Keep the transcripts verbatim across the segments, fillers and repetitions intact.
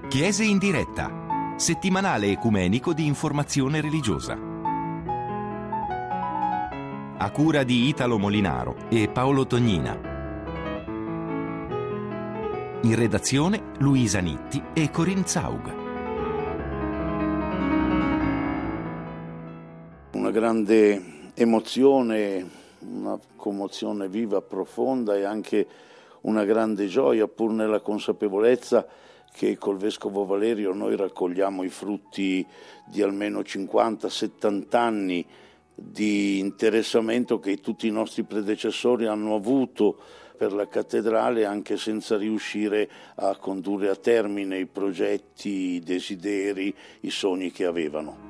Chiese in diretta, settimanale ecumenico di informazione religiosa. A cura di Italo Molinaro e Paolo Tognina. In redazione Luisa Nitti e Corinne Zaug. Una grande emozione, una commozione viva, profonda e anche una grande gioia, pur nella consapevolezza che col Vescovo Valerio noi raccogliamo i frutti di almeno cinquanta settanta anni di interessamento che tutti i nostri predecessori hanno avuto per la cattedrale, anche senza riuscire a condurre a termine i progetti, i desideri, i sogni che avevano.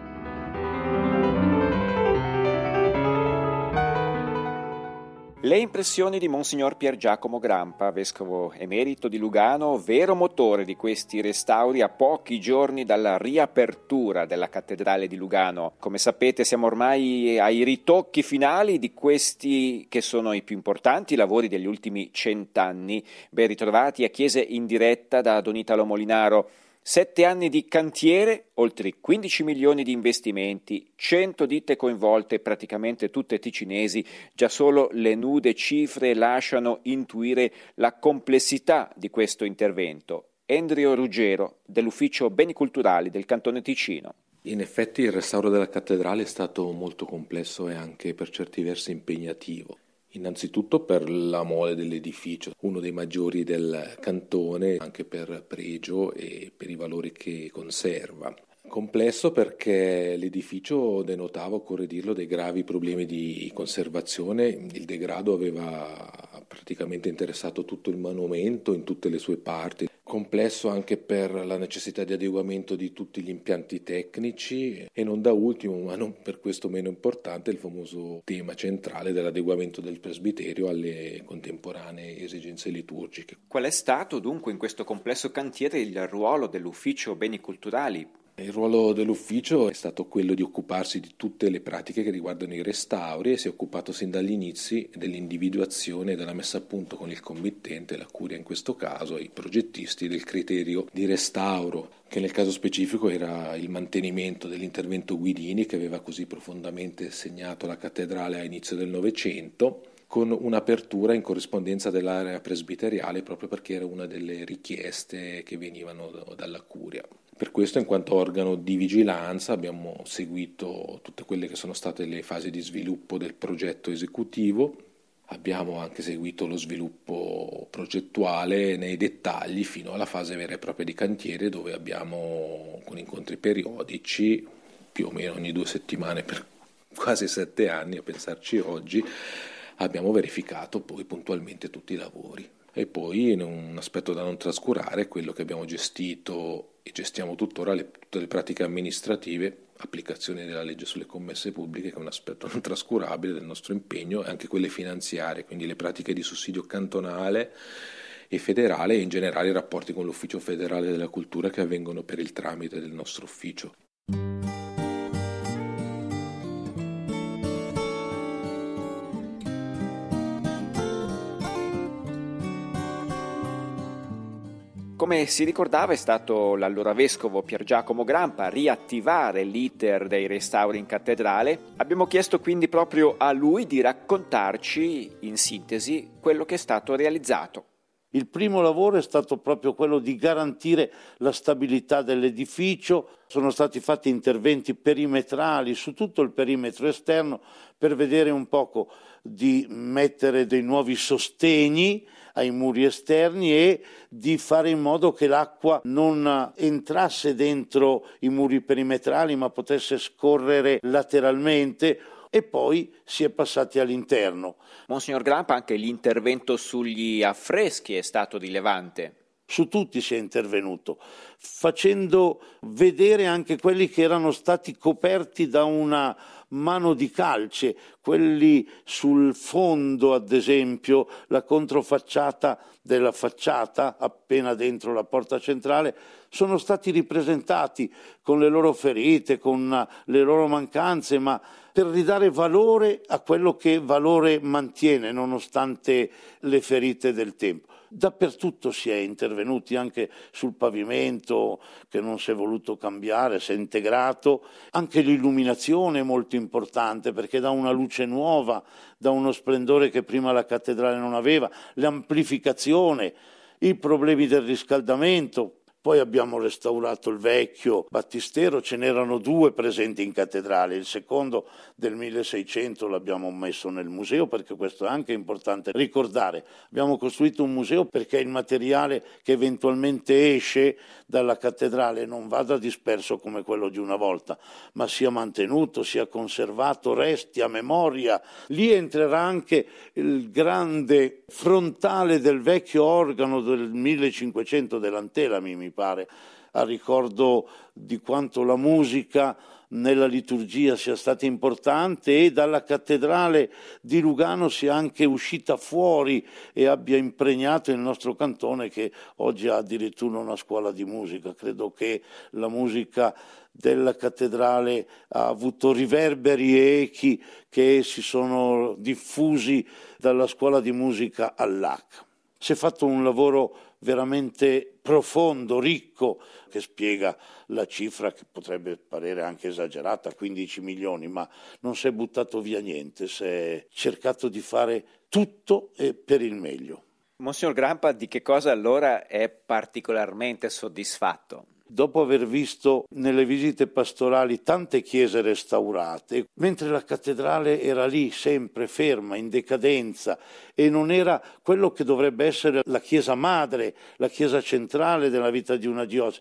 Le impressioni di Monsignor Pier Giacomo Grampa, vescovo emerito di Lugano, vero motore di questi restauri a pochi giorni dalla riapertura della cattedrale di Lugano. Come sapete siamo ormai ai ritocchi finali di questi che sono i più importanti lavori degli ultimi cent'anni. Ben ritrovati a Chiese in diretta da Don Italo Molinaro. Sette anni di cantiere, oltre quindici milioni di investimenti, cento ditte coinvolte, praticamente tutte ticinesi. Già solo le nude cifre lasciano intuire la complessità di questo intervento. Endrio Ruggero, dell'Ufficio Beni Culturali del Cantone Ticino. In effetti il restauro della cattedrale è stato molto complesso e anche per certi versi impegnativo. Innanzitutto per la mole dell'edificio, uno dei maggiori del cantone, anche per pregio e per i valori che conserva. Complesso perché l'edificio denotava, occorre dirlo, dei gravi problemi di conservazione. Il degrado aveva praticamente interessato tutto il monumento in tutte le sue parti. Complesso anche per la necessità di adeguamento di tutti gli impianti tecnici e non da ultimo, ma non per questo meno importante, il famoso tema centrale dell'adeguamento del presbiterio alle contemporanee esigenze liturgiche. Qual è stato dunque in questo complesso cantiere il ruolo dell'Ufficio Beni Culturali? Il ruolo dell'ufficio è stato quello di occuparsi di tutte le pratiche che riguardano i restauri e si è occupato sin dagli inizi dell'individuazione e della messa a punto con il committente, la curia in questo caso, e i progettisti del criterio di restauro, che nel caso specifico era il mantenimento dell'intervento Guidini che aveva così profondamente segnato la cattedrale a inizio del Novecento, con un'apertura in corrispondenza dell'area presbiteriale proprio perché era una delle richieste che venivano dalla curia. Per questo, in quanto organo di vigilanza, abbiamo seguito tutte quelle che sono state le fasi di sviluppo del progetto esecutivo, abbiamo anche seguito lo sviluppo progettuale nei dettagli fino alla fase vera e propria di cantiere, dove abbiamo, con incontri periodici, più o meno ogni due settimane per quasi sette anni, a pensarci oggi, abbiamo verificato poi puntualmente tutti i lavori. E poi un aspetto da non trascurare è quello che abbiamo gestito e gestiamo tuttora, le, tutte le pratiche amministrative, applicazione della legge sulle commesse pubbliche, che è un aspetto non trascurabile del nostro impegno, e anche quelle finanziarie, quindi le pratiche di sussidio cantonale e federale e in generale i rapporti con l'Ufficio Federale della Cultura che avvengono per il tramite del nostro ufficio. Come si ricordava, è stato l'allora vescovo Pier Giacomo Grampa a riattivare l'iter dei restauri in cattedrale. Abbiamo chiesto quindi proprio a lui di raccontarci, in sintesi, quello che è stato realizzato. Il primo lavoro è stato proprio quello di garantire la stabilità dell'edificio. Sono stati fatti interventi perimetrali su tutto il perimetro esterno per vedere un poco di mettere dei nuovi sostegni ai muri esterni e di fare in modo che l'acqua non entrasse dentro i muri perimetrali ma potesse scorrere lateralmente. E poi si è passati all'interno. Monsignor Grampa, anche l'intervento sugli affreschi è stato rilevante. Su tutti si è intervenuto, facendo vedere anche quelli che erano stati coperti da una mano di calce, quelli sul fondo, ad esempio, la controfacciata della facciata, appena dentro la porta centrale, sono stati ripresentati con le loro ferite, con le loro mancanze, ma per ridare valore a quello che valore mantiene nonostante le ferite del tempo. Dappertutto si è intervenuti, anche sul pavimento che non si è voluto cambiare, si è integrato, anche l'illuminazione è molto importante perché dà una luce nuova, dà uno splendore che prima la cattedrale non aveva, l'amplificazione, i problemi del riscaldamento. Poi abbiamo restaurato il vecchio battistero, ce n'erano due presenti in cattedrale, il secondo del milleseicento l'abbiamo messo nel museo perché questo è anche importante ricordare. Abbiamo costruito un museo perché il materiale che eventualmente esce dalla cattedrale non vada disperso come quello di una volta, ma sia mantenuto, sia conservato, resti a memoria. Lì entrerà anche il grande frontale del vecchio organo del millecinquecento dell'Antelami, mi pare, a ricordo di quanto la musica nella liturgia sia stata importante e dalla cattedrale di Lugano sia anche uscita fuori e abbia impregnato il nostro cantone, che oggi ha addirittura una scuola di musica. Credo che la musica della cattedrale ha avuto riverberi e echi che si sono diffusi dalla scuola di musica all'A C. Si è fatto un lavoro veramente profondo, ricco, che spiega la cifra che potrebbe parere anche esagerata, quindici milioni, ma non si è buttato via niente, si è cercato di fare tutto e per il meglio. Monsignor Grampa, di che cosa allora è particolarmente soddisfatto? Dopo aver visto nelle visite pastorali tante chiese restaurate, mentre la cattedrale era lì sempre ferma, in decadenza, e non era quello che dovrebbe essere la chiesa madre, la chiesa centrale della vita di una diocesi,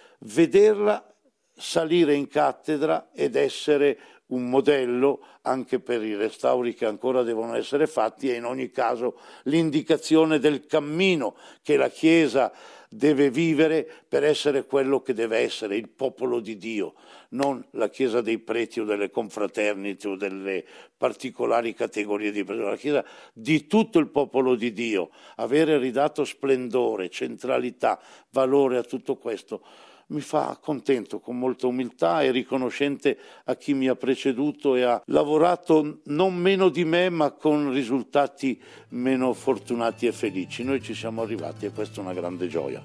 vederla salire in cattedra ed essere un modello anche per i restauri che ancora devono essere fatti, e in ogni caso l'indicazione del cammino che la Chiesa deve vivere per essere quello che deve essere, il popolo di Dio, non la Chiesa dei preti o delle confraternite o delle particolari categorie di preti, la Chiesa di tutto il popolo di Dio. Avere ridato splendore, centralità, valore a tutto questo mi fa contento, con molta umiltà e riconoscente a chi mi ha preceduto e ha lavorato non meno di me, ma con risultati meno fortunati e felici. Noi ci siamo arrivati e questa è una grande gioia.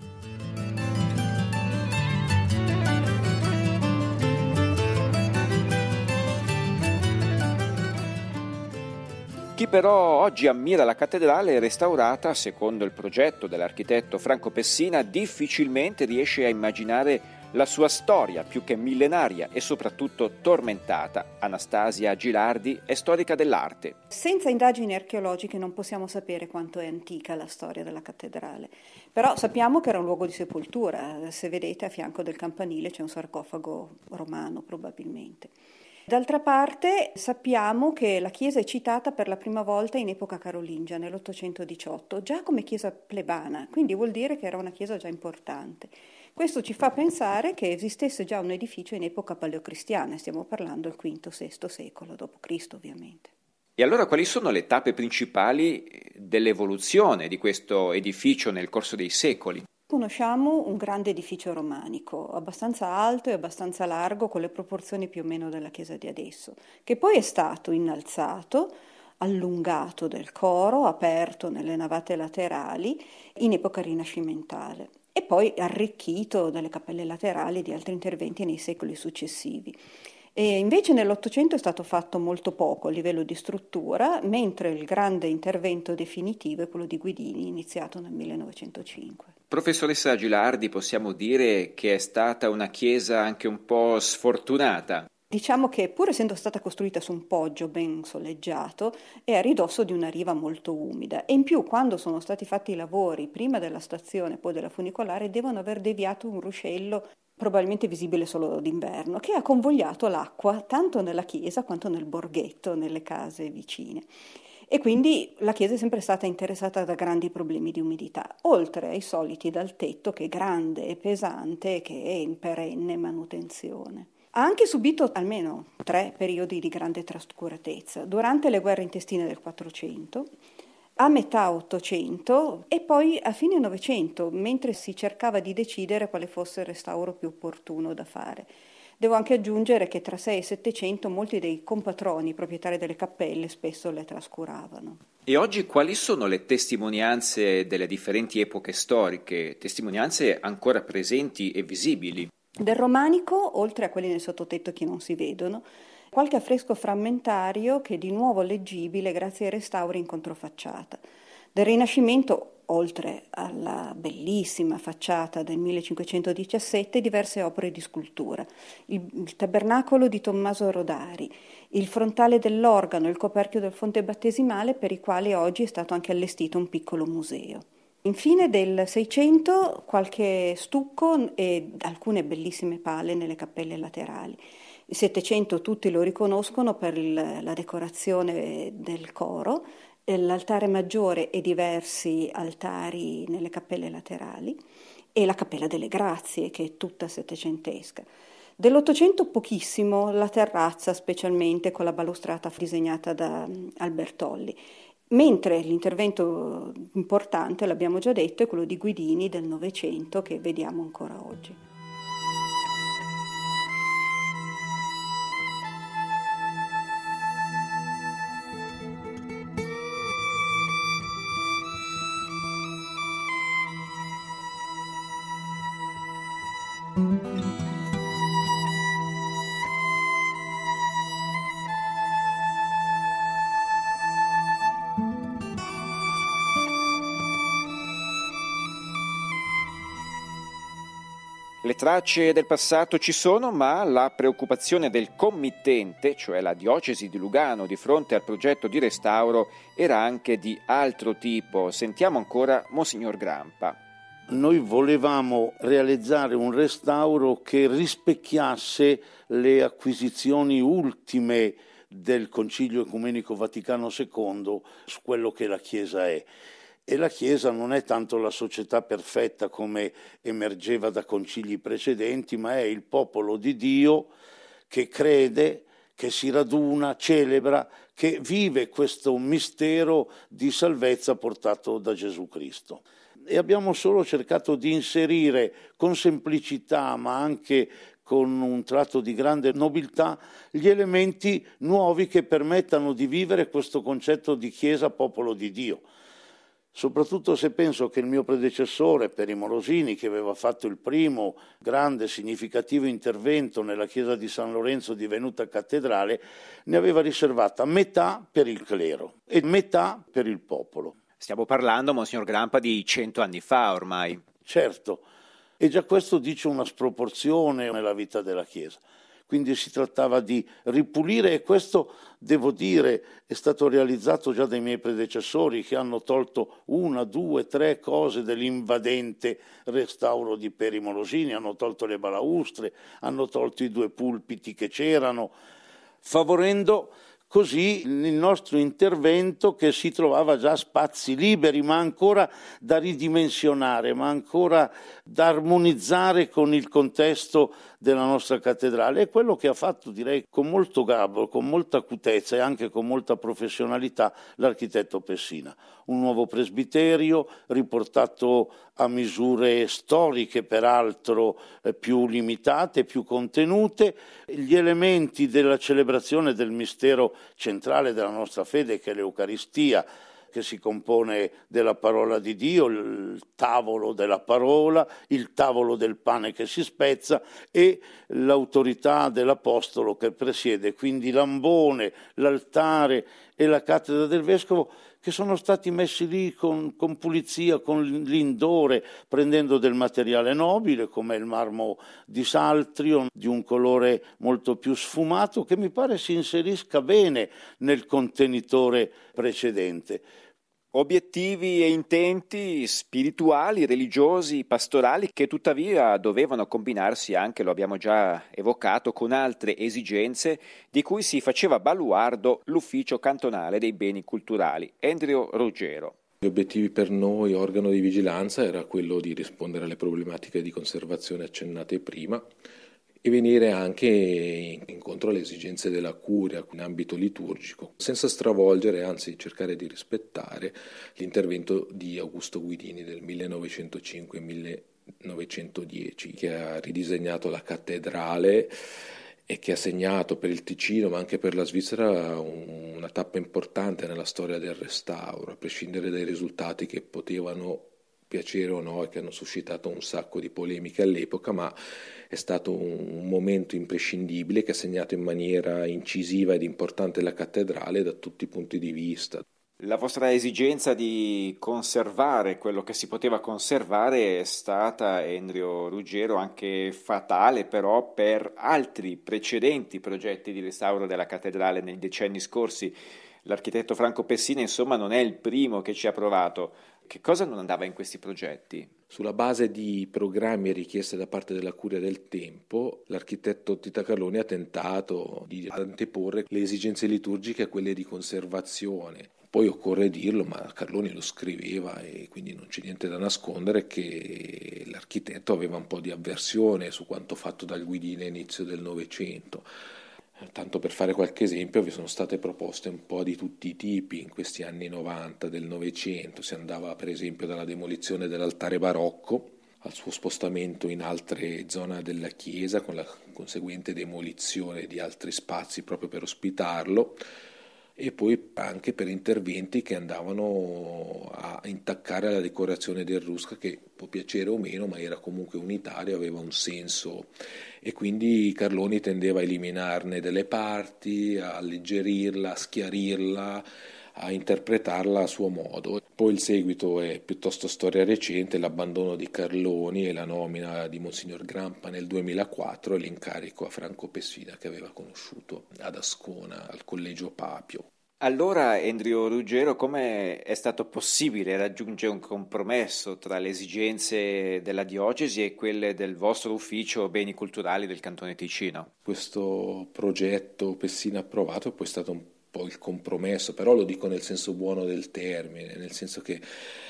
Chi però oggi ammira la cattedrale restaurata secondo il progetto dell'architetto Franco Pessina difficilmente riesce a immaginare la sua storia più che millenaria e soprattutto tormentata. Anastasia Gilardi è storica dell'arte. Senza indagini archeologiche non possiamo sapere quanto è antica la storia della cattedrale, però sappiamo che era un luogo di sepoltura. Se vedete, a fianco del campanile c'è un sarcofago romano probabilmente. D'altra parte sappiamo che la chiesa è citata per la prima volta in epoca carolingia, nell'ottocentodiciotto, già come chiesa plebana, quindi vuol dire che era una chiesa già importante. Questo ci fa pensare che esistesse già un edificio in epoca paleocristiana, stiamo parlando del quinto sesto secolo dopo Cristo ovviamente. E allora quali sono le tappe principali dell'evoluzione di questo edificio nel corso dei secoli? Conosciamo un grande edificio romanico, abbastanza alto e abbastanza largo, con le proporzioni più o meno della chiesa di adesso, che poi è stato innalzato, allungato del coro, aperto nelle navate laterali in epoca rinascimentale e poi arricchito dalle cappelle laterali e di altri interventi nei secoli successivi. E invece nell'Ottocento è stato fatto molto poco a livello di struttura, mentre il grande intervento definitivo è quello di Guidini, iniziato nel millenovecentocinque. Professoressa Gilardi, possiamo dire che è stata una chiesa anche un po' sfortunata? Diciamo che pur essendo stata costruita su un poggio ben soleggiato, è a ridosso di una riva molto umida e in più quando sono stati fatti i lavori prima della stazione e poi della funicolare devono aver deviato un ruscello probabilmente visibile solo d'inverno, che ha convogliato l'acqua tanto nella chiesa quanto nel borghetto, nelle case vicine. E quindi la chiesa è sempre stata interessata da grandi problemi di umidità, oltre ai soliti dal tetto che è grande e pesante e che è in perenne manutenzione. Ha anche subito almeno tre periodi di grande trascuratezza, durante le guerre intestine del Quattrocento, a metà Ottocento e poi a fine Novecento, mentre si cercava di decidere quale fosse il restauro più opportuno da fare. Devo anche aggiungere che tra sei e settecento molti dei compatroni proprietari delle cappelle spesso le trascuravano. E oggi quali sono le testimonianze delle differenti epoche storiche, testimonianze ancora presenti e visibili? Del romanico, oltre a quelli nel sottotetto che non si vedono, qualche affresco frammentario che è di nuovo leggibile grazie ai restauri in controfacciata. Del Rinascimento, oltre alla bellissima facciata del millecinquecentodiciassette, diverse opere di scultura. Il, il tabernacolo di Tommaso Rodari, il frontale dell'organo, il coperchio del fonte battesimale, per i quali oggi è stato anche allestito un piccolo museo. Infine del Seicento qualche stucco e alcune bellissime pale nelle cappelle laterali. Il Settecento tutti lo riconoscono per il, la decorazione del coro, l'altare maggiore e diversi altari nelle cappelle laterali e la Cappella delle Grazie, che è tutta settecentesca. Dell'Ottocento pochissimo, la terrazza specialmente con la balustrata disegnata da Albertolli, mentre l'intervento importante, l'abbiamo già detto, è quello di Guidini del Novecento che vediamo ancora oggi. Le tracce del passato ci sono, ma la preoccupazione del committente, cioè la diocesi di Lugano, di fronte al progetto di restauro era anche di altro tipo. Sentiamo ancora Monsignor Grampa. Noi volevamo realizzare un restauro che rispecchiasse le acquisizioni ultime del Concilio Ecumenico Vaticano secondo su quello che la Chiesa è. E la Chiesa non è tanto la società perfetta come emergeva da concili precedenti, ma è il popolo di Dio che crede, che si raduna, celebra, che vive questo mistero di salvezza portato da Gesù Cristo. E abbiamo solo cercato di inserire con semplicità, ma anche con un tratto di grande nobiltà, gli elementi nuovi che permettano di vivere questo concetto di Chiesa popolo di Dio. Soprattutto se penso che il mio predecessore, Peri Morosini, che aveva fatto il primo grande significativo intervento nella chiesa di San Lorenzo divenuta cattedrale, ne aveva riservata metà per il clero e metà per il popolo. Stiamo parlando, Monsignor Grampa, di cento anni fa ormai. Certo, e già questo dice una sproporzione nella vita della Chiesa. Quindi si trattava di ripulire e questo, devo dire, è stato realizzato già dai miei predecessori che hanno tolto una, due, tre cose dell'invadente restauro di Peri Morosini, hanno tolto le balaustre, hanno tolto i due pulpiti che c'erano, favorendo così il nostro intervento che si trovava già spazi liberi, ma ancora da ridimensionare, ma ancora da armonizzare con il contesto della nostra cattedrale. È quello che ha fatto, direi, con molto garbo, con molta acutezza e anche con molta professionalità l'architetto Pessina. Un nuovo presbiterio riportato a misure storiche, peraltro eh, più limitate, più contenute, gli elementi della celebrazione del mistero centrale della nostra fede, che è l'Eucaristia, che si compone della parola di Dio, il tavolo della parola, il tavolo del pane che si spezza e l'autorità dell'apostolo che presiede, quindi l'ambone, l'altare e la cattedra del vescovo, che sono stati messi lì con, con pulizia, con l'indore, prendendo del materiale nobile come il marmo di Saltrio, di un colore molto più sfumato, che mi pare si inserisca bene nel contenitore precedente. Obiettivi e intenti spirituali, religiosi, pastorali che tuttavia dovevano combinarsi anche, lo abbiamo già evocato, con altre esigenze di cui si faceva baluardo l'Ufficio Cantonale dei Beni Culturali. Endrio Ruggero. Gli obiettivi per noi, organo di vigilanza, era quello di rispondere alle problematiche di conservazione accennate prima e venire anche incontro alle esigenze della curia in ambito liturgico, senza stravolgere, anzi cercare di rispettare l'intervento di Augusto Guidini del millenovecentocinque millenovecentodieci, che ha ridisegnato la cattedrale e che ha segnato per il Ticino ma anche per la Svizzera un, una tappa importante nella storia del restauro, a prescindere dai risultati che potevano piacere o no e che hanno suscitato un sacco di polemiche all'epoca, ma è stato un, un momento imprescindibile che ha segnato in maniera incisiva ed importante la cattedrale da tutti i punti di vista. La vostra esigenza di conservare quello che si poteva conservare è stata, Endrio Ruggero, anche fatale però per altri precedenti progetti di restauro della cattedrale nei decenni scorsi. L'architetto Franco Pessina, insomma, non è il primo che ci ha provato. Che cosa non andava in questi progetti? Sulla base di programmi e richieste da parte della Curia del Tempo, l'architetto Tita Carloni ha tentato di anteporre le esigenze liturgiche a quelle di conservazione. Poi occorre dirlo, ma Carloni lo scriveva e quindi non c'è niente da nascondere, che l'architetto aveva un po' di avversione su quanto fatto dal Guidini all'inizio del Novecento. Tanto per fare qualche esempio, vi sono state proposte un po' di tutti i tipi in questi anni novanta del Novecento. Si andava per esempio dalla demolizione dell'altare barocco al suo spostamento in altre zone della chiesa, con la conseguente demolizione di altri spazi proprio per ospitarlo, e poi anche per interventi che andavano a intaccare la decorazione del Rusca, che può piacere o meno, ma era comunque unitario, aveva un senso, e quindi Carloni tendeva a eliminarne delle parti, a alleggerirla, a schiarirla, a interpretarla a suo modo. Poi il seguito è piuttosto storia recente, l'abbandono di Carloni e la nomina di Monsignor Grampa nel duemilaquattro e l'incarico a Franco Pessina, che aveva conosciuto ad Ascona al Collegio Papio. Allora, Endrio Ruggero, come è stato possibile raggiungere un compromesso tra le esigenze della diocesi e quelle del vostro ufficio beni culturali del Cantone Ticino? Questo progetto Pessina approvato è poi stato un po' il compromesso, però lo dico nel senso buono del termine, nel senso che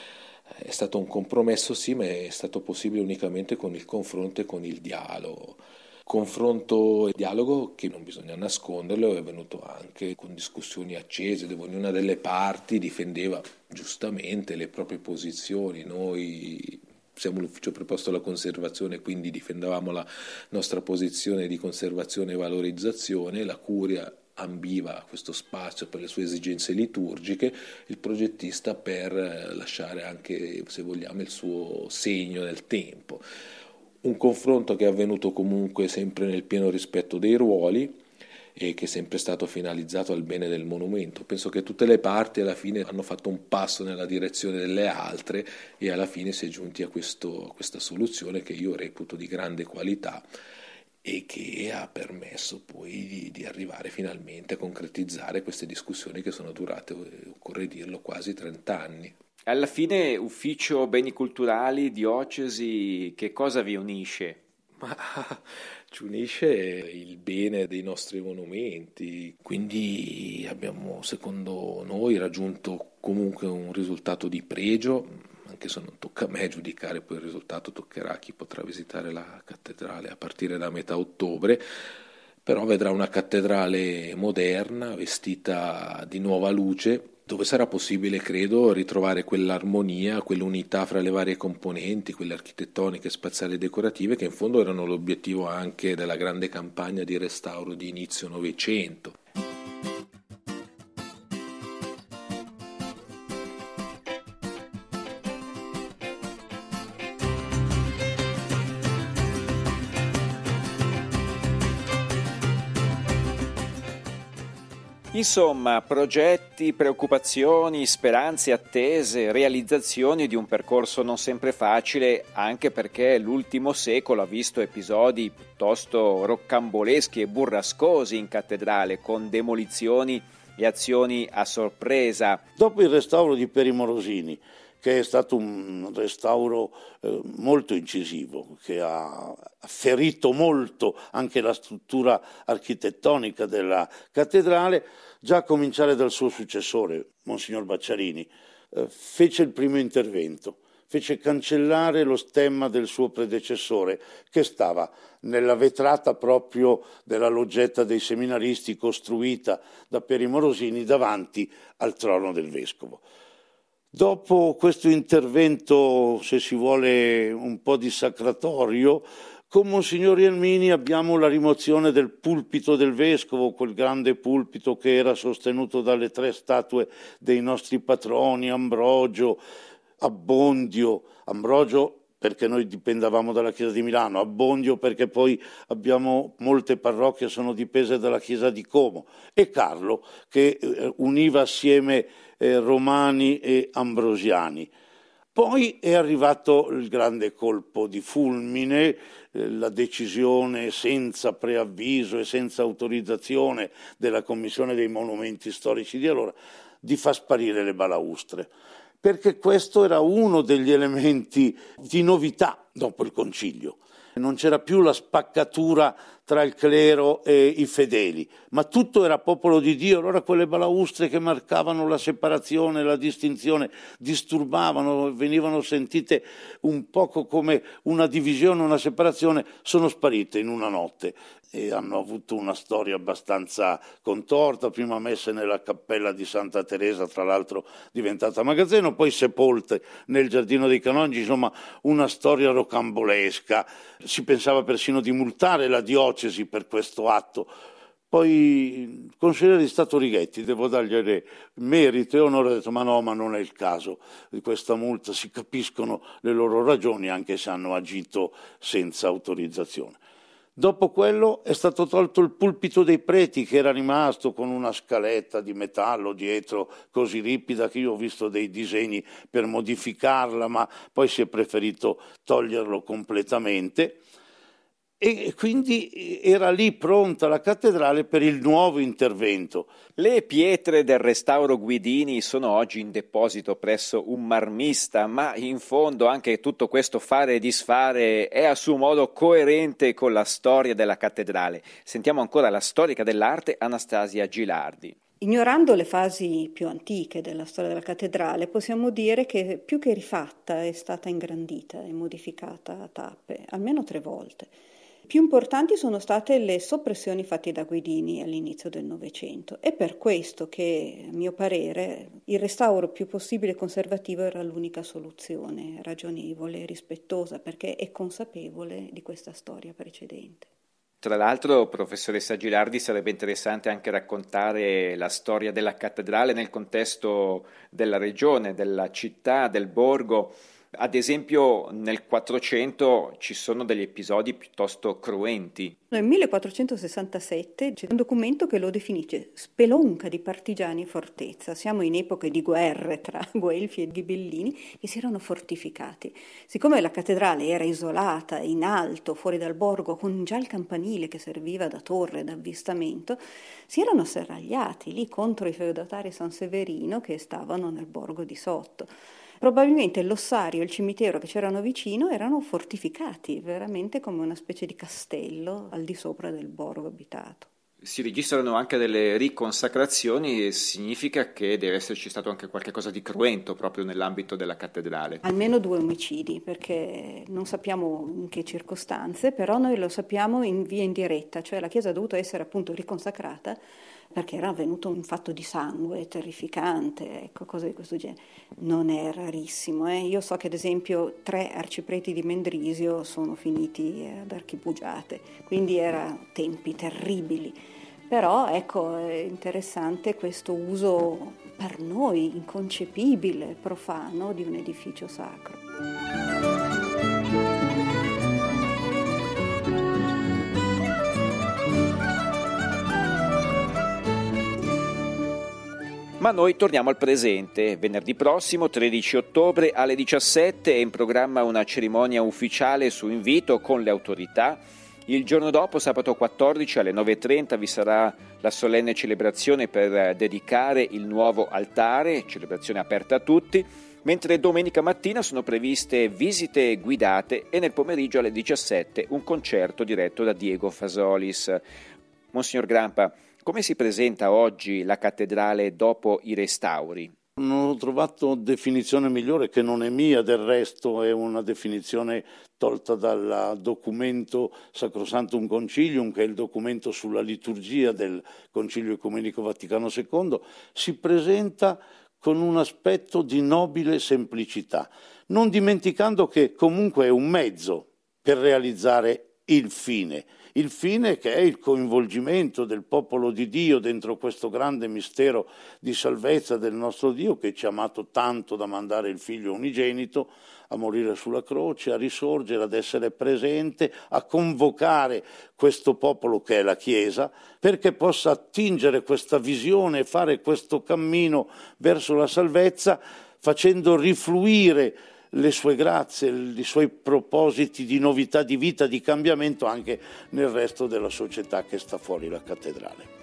è stato un compromesso sì, ma è stato possibile unicamente con il confronto e con il dialogo. Confronto e dialogo che, non bisogna nasconderlo, è venuto anche con discussioni accese dove ognuna delle parti difendeva giustamente le proprie posizioni. Noi siamo l'ufficio preposto alla conservazione, quindi difendevamo la nostra posizione di conservazione e valorizzazione, la curia ambiva a questo spazio per le sue esigenze liturgiche, il progettista per lasciare anche, se vogliamo, il suo segno nel tempo. Un confronto che è avvenuto comunque sempre nel pieno rispetto dei ruoli e che è sempre stato finalizzato al bene del monumento. Penso che tutte le parti alla fine hanno fatto un passo nella direzione delle altre e alla fine si è giunti a, questo, a questa soluzione che io reputo di grande qualità e che ha permesso poi di, di arrivare finalmente a concretizzare queste discussioni che sono durate, occorre dirlo, quasi trent'anni. Alla fine, ufficio beni culturali, diocesi, che cosa vi unisce? Ma ci unisce il bene dei nostri monumenti, quindi abbiamo, secondo noi, raggiunto comunque un risultato di pregio, anche se non tocca a me giudicare, poi il risultato toccherà a chi potrà visitare la cattedrale a partire da metà ottobre, però vedrà una cattedrale moderna, vestita di nuova luce, dove sarà possibile, credo, ritrovare quell'armonia, quell'unità fra le varie componenti, quelle architettoniche, spaziali e decorative, che in fondo erano l'obiettivo anche della grande campagna di restauro di inizio Novecento. Insomma, progetti, preoccupazioni, speranze, attese, realizzazioni di un percorso non sempre facile, anche perché l'ultimo secolo ha visto episodi piuttosto roccamboleschi e burrascosi in cattedrale, con demolizioni e azioni a sorpresa. Dopo il restauro di Peri Morosini, che è stato un restauro eh, molto incisivo, che ha ferito molto anche la struttura architettonica della cattedrale, già a cominciare dal suo successore, Monsignor Bacciarini, eh, fece il primo intervento, fece cancellare lo stemma del suo predecessore, che stava nella vetrata proprio della loggetta dei seminaristi costruita da Pieri Morosini davanti al trono del vescovo. Dopo questo intervento, se si vuole, un po' dissacratorio, con Monsignor Jelmini abbiamo la rimozione del pulpito del vescovo, quel grande pulpito che era sostenuto dalle tre statue dei nostri patroni, Ambrogio, Abbondio, Ambrogio perché noi dipendavamo dalla Chiesa di Milano, Abbondio perché poi abbiamo molte parrocchie sono dipese dalla Chiesa di Como, e Carlo che eh, univa assieme eh, romani e ambrosiani. Poi è arrivato il grande colpo di fulmine, eh, la decisione senza preavviso e senza autorizzazione della Commissione dei Monumenti Storici di allora di far sparire le balaustre, perché questo era uno degli elementi di novità dopo il concilio. Non c'era più la spaccatura tra il clero e i fedeli, ma tutto era popolo di Dio. Allora quelle balaustre che marcavano la separazione, la distinzione, disturbavano, venivano sentite un poco come una divisione, una separazione, sono sparite in una notte e hanno avuto una storia abbastanza contorta, prima messe nella cappella di Santa Teresa, tra l'altro diventata magazzino, poi sepolte nel Giardino dei Canonici, insomma una storia rocambolesca. Si pensava persino di multare la diocesi per questo atto. Poi il consigliere di Stato Righetti, devo dargli merito e onore, ha detto ma no, ma non è il caso di questa multa, si capiscono le loro ragioni anche se hanno agito senza autorizzazione. Dopo quello è stato tolto il pulpito dei preti, che era rimasto con una scaletta di metallo dietro così ripida che io ho visto dei disegni per modificarla, ma poi si è preferito toglierlo completamente. E quindi era lì pronta la cattedrale per il nuovo intervento. Le pietre del restauro Guidini sono oggi in deposito presso un marmista, ma in fondo anche tutto questo fare e disfare è a suo modo coerente con la storia della cattedrale. Sentiamo ancora la storica dell'arte Anastasia Gilardi. Ignorando le fasi più antiche della storia della cattedrale, possiamo dire che più che rifatta è stata ingrandita e modificata a tappe, almeno tre volte. Più importanti sono state le soppressioni fatte da Guidini all'inizio del Novecento. È per questo che, a mio parere, il restauro più possibile conservativo era l'unica soluzione, ragionevole, rispettosa, perché è consapevole di questa storia precedente. Tra l'altro, professoressa Gilardi, sarebbe interessante anche raccontare la storia della cattedrale nel contesto della regione, della città, del borgo. Ad esempio nel Quattrocento ci sono degli episodi piuttosto cruenti. Nel millequattrocentosessantasette c'è un documento che lo definisce spelonca di partigiani in fortezza. Siamo in epoche di guerre tra Guelfi e Ghibellini che si erano fortificati. Siccome la cattedrale era isolata, in alto, fuori dal borgo, con già il campanile che serviva da torre d'avvistamento, si erano serragliati lì contro i feudatari San Severino che stavano nel borgo di sotto. Probabilmente l'ossario e il cimitero che c'erano vicino erano fortificati, veramente come una specie di castello al di sopra del borgo abitato. Si registrano anche delle riconsacrazioni e significa che deve esserci stato anche qualche cosa di cruento proprio nell'ambito della cattedrale. Almeno due omicidi, perché non sappiamo in che circostanze, però noi lo sappiamo in via indiretta, cioè la chiesa ha dovuto essere appunto riconsacrata perché era avvenuto un fatto di sangue terrificante, ecco, cose di questo genere. Non è rarissimo, eh? Io so che ad esempio tre arcipreti di Mendrisio sono finiti ad archibugiate, quindi erano tempi terribili. Però ecco, è interessante questo uso per noi inconcepibile, profano, di un edificio sacro. Ma noi torniamo al presente. Venerdì prossimo, tredici ottobre, alle diciassette, è in programma una cerimonia ufficiale su invito con le autorità. Il giorno dopo, sabato quattordici, alle nove e trenta, vi sarà la solenne celebrazione per dedicare il nuovo altare, celebrazione aperta a tutti, mentre domenica mattina sono previste visite guidate e nel pomeriggio alle diciassette un concerto diretto da Diego Fasolis. Monsignor Grampa, come si presenta oggi la cattedrale dopo i restauri? Non ho trovato definizione migliore, che non è mia, del resto è una definizione tolta dal documento Sacrosanctum Concilium, che è il documento sulla liturgia del Concilio Ecumenico Vaticano secondo, si presenta con un aspetto di nobile semplicità, non dimenticando che comunque è un mezzo per realizzare il fine. Il fine che è il coinvolgimento del popolo di Dio dentro questo grande mistero di salvezza del nostro Dio, che ci ha amato tanto da mandare il Figlio unigenito a morire sulla croce, a risorgere, ad essere presente, a convocare questo popolo che è la Chiesa, perché possa attingere questa visione e fare questo cammino verso la salvezza, facendo rifluire le sue grazie, i suoi propositi di novità di vita, di cambiamento anche nel resto della società che sta fuori la cattedrale.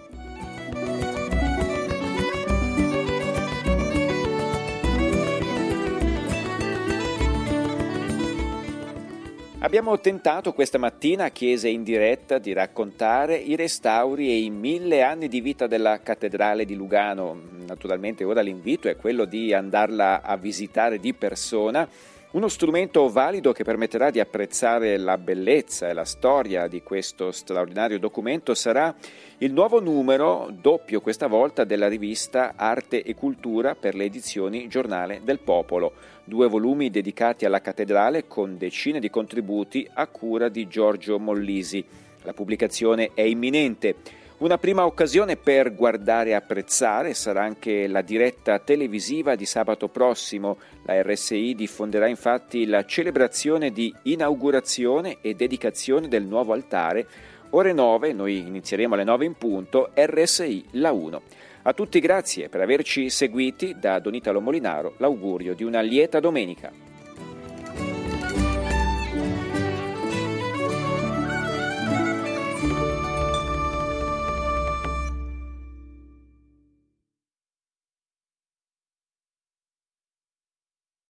Abbiamo tentato questa mattina a Chiesa in diretta di raccontare i restauri e i mille anni di vita della cattedrale di Lugano. Naturalmente ora l'invito è quello di andarla a visitare di persona, uno strumento valido che permetterà di apprezzare la bellezza e la storia di questo straordinario documento sarà il nuovo numero, doppio questa volta, della rivista Arte e Cultura per le edizioni Giornale del Popolo. Due volumi dedicati alla cattedrale con decine di contributi a cura di Giorgio Mollisi. La pubblicazione è imminente. Una prima occasione per guardare e apprezzare sarà anche la diretta televisiva di sabato prossimo. La R S I diffonderà infatti la celebrazione di inaugurazione e dedicazione del nuovo altare. Ore nove, noi inizieremo alle nove in punto, R S I La uno. A tutti grazie per averci seguiti, da Don Italo Molinaro l'augurio di una lieta domenica.